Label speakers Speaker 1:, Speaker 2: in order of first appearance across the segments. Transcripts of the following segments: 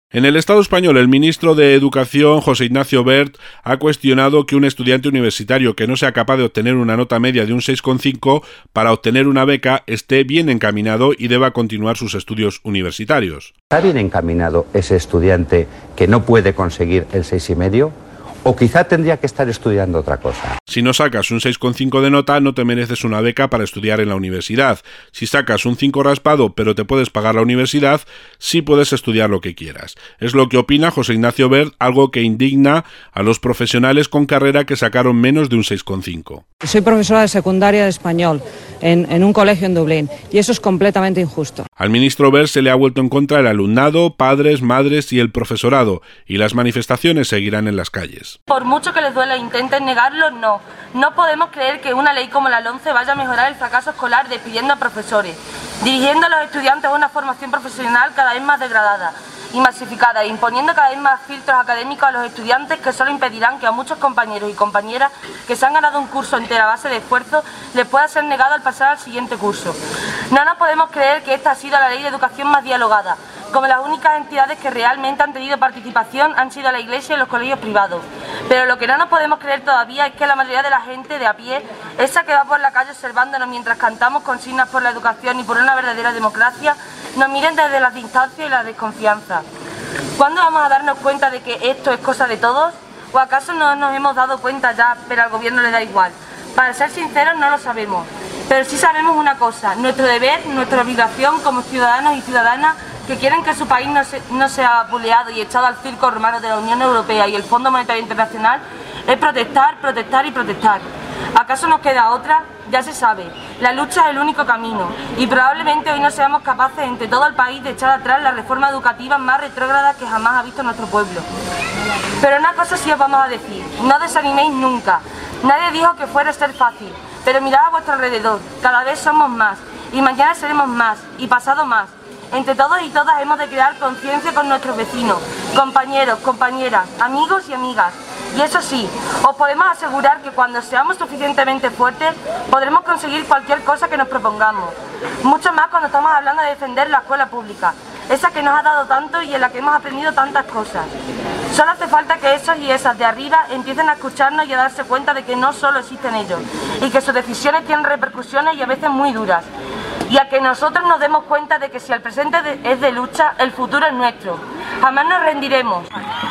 Speaker 1: En el Estado español, el ministro de Educación, José Ignacio Wert, ha cuestionado que un estudiante universitario que no sea capaz de obtener una nota media de un 6,5 para obtener una beca esté bien encaminado y deba continuar sus estudios universitarios.
Speaker 2: ¿Está bien encaminado ese estudiante que no puede conseguir el 6,5? ¿O quizá tendría que estar estudiando otra cosa?
Speaker 1: Si no sacas un 6,5 de nota, no te mereces una beca para estudiar en la universidad. Si sacas un 5 raspado, pero te puedes pagar la universidad, sí puedes estudiar lo que quieras. Es lo que opina José Ignacio Wert, algo que indigna a los profesionales con carrera que sacaron menos de un 6,5.
Speaker 3: Soy profesora de secundaria de español en un colegio en Dublín, y eso es completamente injusto.
Speaker 1: Al ministro Wert se le ha vuelto en contra el alumnado, padres, madres y el profesorado, y las manifestaciones seguirán en las calles.
Speaker 4: Por mucho que les duela e intenten negarlo, no. No podemos creer que una ley como la LOMCE vaya a mejorar el fracaso escolar despidiendo a profesores, dirigiendo a los estudiantes a una formación profesional cada vez más degradada y masificada, imponiendo cada vez más filtros académicos a los estudiantes que solo impedirán que a muchos compañeros y compañeras que se han ganado un curso entero a base de esfuerzo les pueda ser negado al pasar al siguiente curso. No nos podemos creer que esta ha sido la ley de educación más dialogada, como las únicas entidades que realmente han tenido participación han sido la Iglesia y los colegios privados. Pero lo que no nos podemos creer todavía es que la mayoría de la gente de a pie, esa que va por la calle observándonos mientras cantamos consignas por la educación y por una verdadera democracia, nos miren desde las distancias y la desconfianza. ¿Cuándo vamos a darnos cuenta de que esto es cosa de todos? ¿O acaso no nos hemos dado cuenta ya, pero al gobierno le da igual? Para ser sinceros, no lo sabemos. Pero sí sabemos una cosa, nuestro deber, nuestra obligación como ciudadanos y ciudadanas que quieren que su país no sea buleado y echado al circo romano de la Unión Europea y el Fondo Monetario Internacional es protestar, protestar y protestar. ¿Acaso nos queda otra? Ya se sabe, la lucha es el único camino y probablemente hoy no seamos capaces entre todo el país de echar atrás la reforma educativa más retrógrada que jamás ha visto nuestro pueblo. Pero una cosa sí os vamos a decir, no desaniméis nunca. Nadie dijo que fuera a ser fácil, pero mirad a vuestro alrededor, cada vez somos más y mañana seremos más y pasado más. Entre todos y todas hemos de crear conciencia con nuestros vecinos, compañeros, compañeras, amigos y amigas. Y eso sí, os podemos asegurar que cuando seamos suficientemente fuertes, podremos conseguir cualquier cosa que nos propongamos. Mucho más cuando estamos hablando de defender la escuela pública, esa que nos ha dado tanto y en la que hemos aprendido tantas cosas. Solo hace falta que esos y esas de arriba empiecen a escucharnos y a darse cuenta de que no solo existen ellos, y que sus decisiones tienen repercusiones y a veces muy duras. Y a que nosotros nos demos cuenta de que si el presente es de lucha, el futuro es nuestro. Jamás nos rendiremos.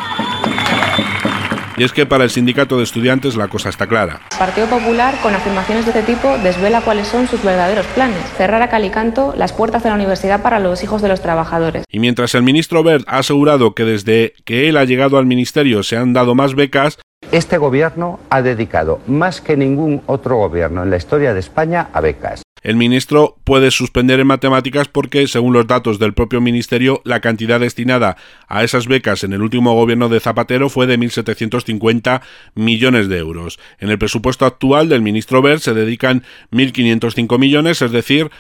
Speaker 1: Y es que para el sindicato de estudiantes la cosa está clara.
Speaker 5: El Partido Popular, con afirmaciones de este tipo, desvela cuáles son sus verdaderos planes. Cerrar a cal y canto las puertas de la universidad para los hijos de los trabajadores.
Speaker 1: Y mientras el ministro Wert ha asegurado que desde que él ha llegado al ministerio se han dado más becas,
Speaker 2: Este gobierno ha dedicado más que ningún otro gobierno en la historia de España a becas.
Speaker 1: el ministro puede suspender en matemáticas porque, según los datos del propio ministerio, la cantidad destinada a esas becas en el último gobierno de Zapatero fue de 1.750 millones de euros. En el presupuesto actual del ministro Wert se dedican 1.505 millones, es decir,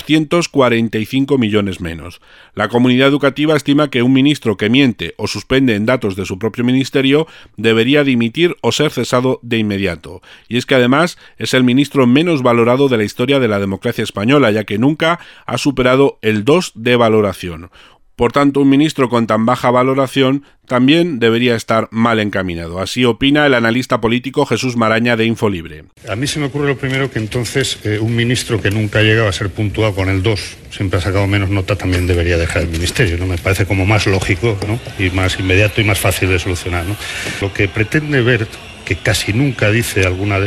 Speaker 1: 245 millones menos. La comunidad educativa estima que un ministro que miente o suspende en datos de su propio ministerio debería dimitir o ser cesado de inmediato. Y es que además es el ministro menos valorado de la historia de la democracia española, ya que nunca ha superado el 2 de valoración. Por tanto, un ministro con tan baja valoración también debería estar mal encaminado. Así opina el analista político Jesús Maraña de Infolibre.
Speaker 6: A mí se me ocurre lo primero que entonces un ministro que nunca ha llegado a ser puntuado con el 2, siempre ha sacado menos nota, también debería dejar el ministerio, ¿no? Me parece como más lógico, ¿no? Y más inmediato y más fácil de solucionar, ¿no? Lo que pretende Wert, que casi nunca dice alguna de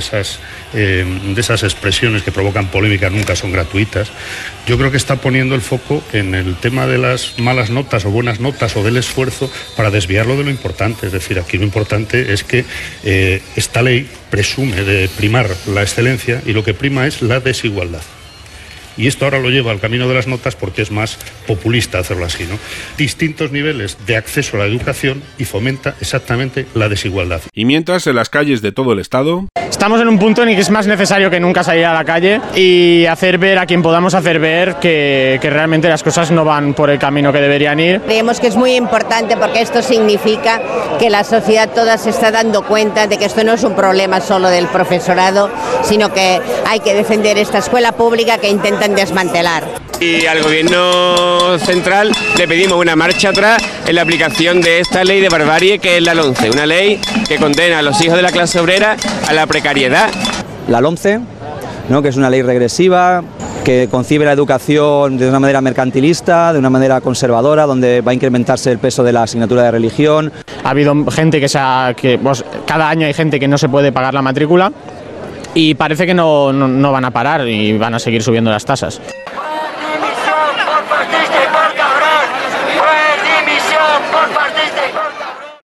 Speaker 6: esas expresiones que provocan polémica, nunca son gratuitas, yo creo que está poniendo el foco en el tema de las malas notas o buenas notas o del esfuerzo para desviarlo de lo importante. Es decir, aquí lo importante es que esta ley presume de primar la excelencia y lo que prima es la desigualdad. Y esto ahora lo lleva al camino de las notas porque es más populista hacerlo así, ¿no? Distintos niveles de acceso a la educación y fomenta exactamente la desigualdad.
Speaker 1: Y mientras, en las calles de todo el Estado...
Speaker 7: Estamos en un punto en el que es más necesario que nunca salir a la calle y hacer ver a quien podamos hacer ver que realmente las cosas no van por el camino que deberían ir.
Speaker 8: Creemos que es muy importante porque esto significa que la sociedad toda se está dando cuenta de que esto no es un problema solo del profesorado, sino que hay que defender esta escuela pública que intenta intenten desmantelar.
Speaker 9: Y al gobierno central le pedimos una marcha atrás en la aplicación de esta ley de barbarie que es la LOMCE, una ley que condena a los hijos de la clase obrera a la precariedad.
Speaker 10: La LOMCE, ¿no?, que es una ley regresiva, que concibe la educación de una manera mercantilista, de una manera conservadora, donde va a incrementarse el peso de la asignatura de religión.
Speaker 7: Ha habido gente cada año hay gente que no se puede pagar la matrícula y parece que no van a parar y van a seguir subiendo las tasas.